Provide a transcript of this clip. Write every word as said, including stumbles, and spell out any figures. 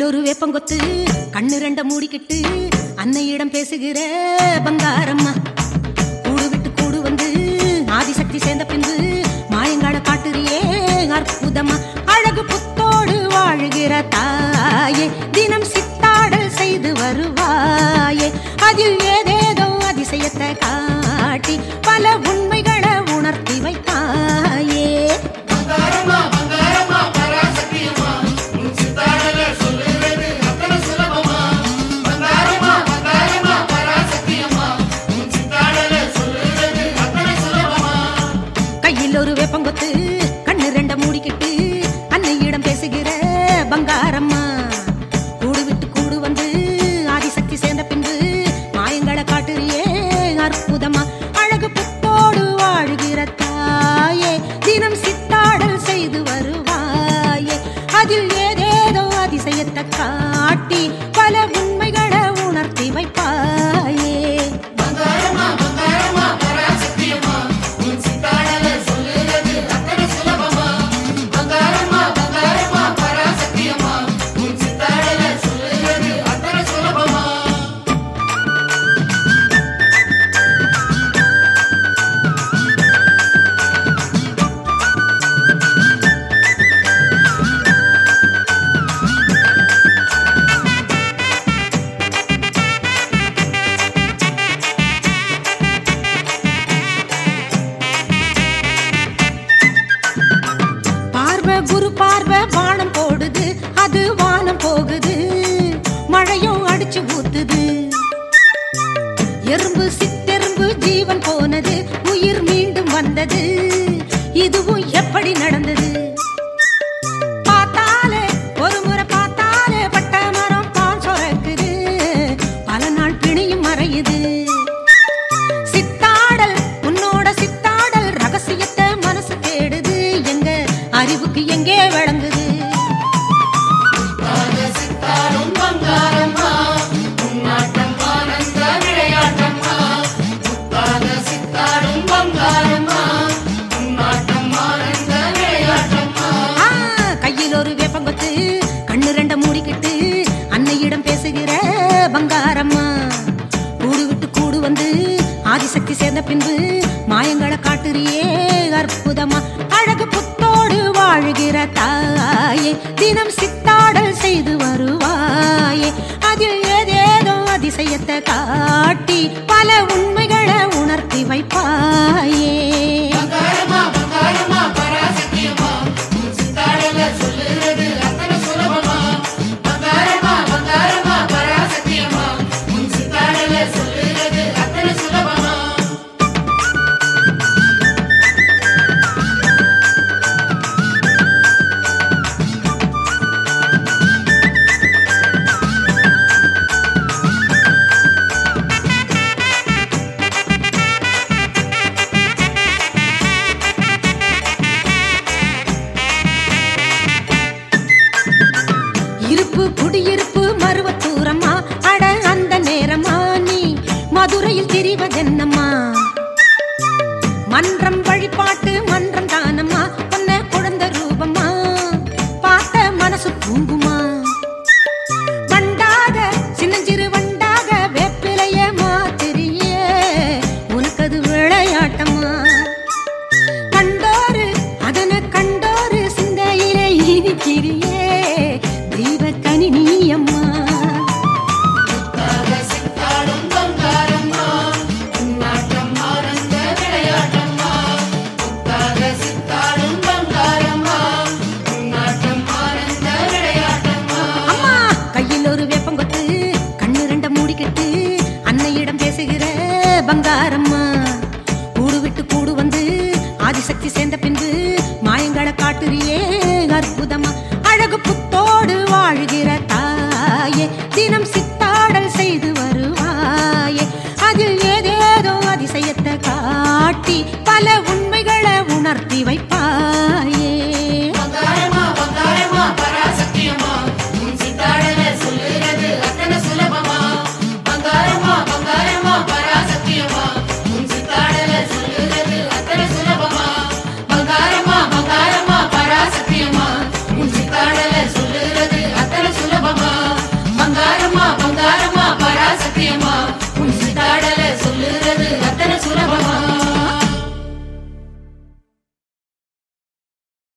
கையில் ஒரு வேப்பங்கொத்து கண்ணு ரெண்ட மூடிக்கிட்டு அன்னையிடம் பேசுகிற பங்காரம்மா. கூடு விட்டு கூடு வந்து ஆதிசக்தி சேர்ந்த பின்பு மாயங்கால காட்டுறியே அற்புதமா. அழகு புத்தோடு வாழுகிற தாயே தினம் சித்தாடல் செய்து வருவாயே. அதில் ஏதேதோ அதிசயத்தை காட்டி பல உண்மைகளை உணர்த்தி வைத்தாயே. கையில் ஒரு வேப்பங்கொத்து கண்ணு ரெண்ட மூடிக்கிட்டு அன்னையிடம் பேசுகிற பங்காரம்மா. கூடு விட்டு கூடு வந்து ஆதிசக்தி சேர்ந்த பின்பு மாயங்களை காட்டுறியே அற்புதமா. அழகு புத்தோடு வாழுகிற தாயே தினம் சித்தாடல் செய்து வருவாயே. அதில் ஏதேதோ அதிசயத்தை காட்டி பல உண்மைகளை உணர்த்தி வைப்பாயே. குரு பார்வை வானம் போடுது, அது வானம் போகுது, மழையும் அடிச்சு ஊத்துது. எறும்பு சித்தெறும்பு ஜீவன் போனது, உயிர் மீண்டும் வந்தது, இதுவும் எப்படி நடந்தது? பார்த்தாலே ஒரு முறை பார்த்தாலே பட்ட மரம் பால் சொரக்குது, பல நாள் பிணியும் மறையுது. சித்தாடல் உன்னோட சித்தாடல் ரகசியத்தை மனசு தேடுது, எங்க அறிவுக்கு எங்கே வழங்குது? கையில் ஒரு வேப்பங்கொத்து கண்ணு ரெண்ட மூடிக்கிட்டு அன்னையிடம் பேசுகிற பங்காரம்மா. கூடு விட்டு கூடு வந்து ஆதிசக்தி சேர்ந்த பின்பு மாயங்களை காட்டுறியே அற்புதமா. அழகு புத்தோடு வாழுகிற தாயே தினம் சித்தாடல் செய்து வருவாயே. அதில் ஏதேதோ அதிசயத்தை காட்டி பல உண்மைகளை உணர்த்தி வைப்பாயே. குடியிருப்பு மருவத்தூரம்மா, அட அந்த நேரமா நீ மதுரையில் திரிவதென்னம்மா? மன்றம் வழிபாட்டு மன்றம் தானம்மா, பொன்ன குழந்தை ரூபம்மா, பார்த்த மனசு தூங்குமா? வண்டாக சின்னஞ்சிறு வண்டாக வேப்பிலைய மாத்திரியே, உனக்கது விளையாட்டம்மா? கண்டோரு அதனை கண்டோரு சிந்தையிலே இனிக்கிறியே, தெய்வ கனி நீ அம்மா. அம்மா கையில் ஒரு வேப்பங்கொத்து கண்ணு ரெண்ட மூடிக்கிட்டு அன்னையிடம் பேசுகிற பங்காரம்மா. கூடு விட்டு கூடு வந்து ஆதிசக்தி சேர்ந்த பின்பு மாயங்களை காட்டுறியே அற்புதமா.